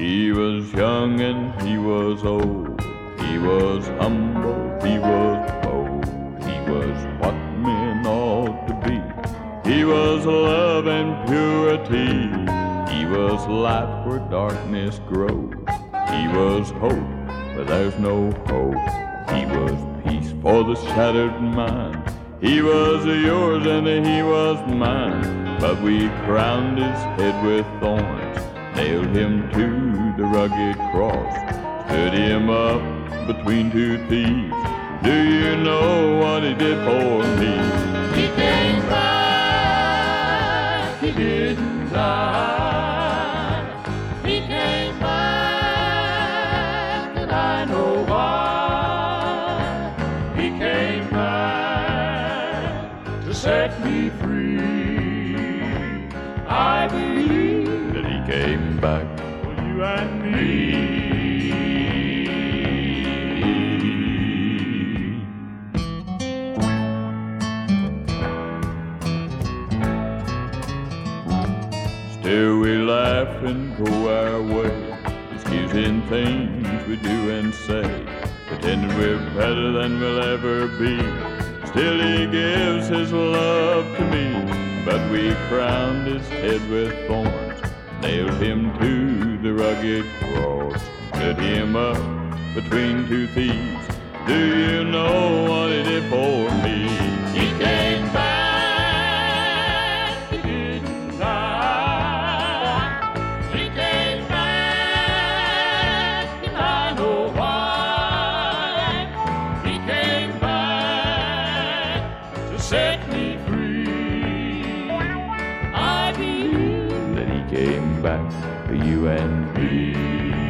He was young and he was old. He was humble, he was bold. He was what men ought to be. He was love and purity. He was light where darkness grows. He was hope where there's no hope. He was peace for the shattered mind. He was yours and he was mine. But we crowned his head with thorns, nailed him to the rugged cross, stood him up between two thieves. Do you know what he did for me? He came back, he didn't die. He came back, and I know why. He came back to set me free. I believe That he came back for you and me. Still we laugh and go our way, excusing things we do and say, pretending we're better than we'll ever be. Still he gives his love to me, but we crowned his head with thorns, nailed him to the rugged cross, stood him up between two thieves. Do you know what he did for me? He came back, he didn't die. He came back, and I know why. He came back to set me free. I believe That he came back for you and me.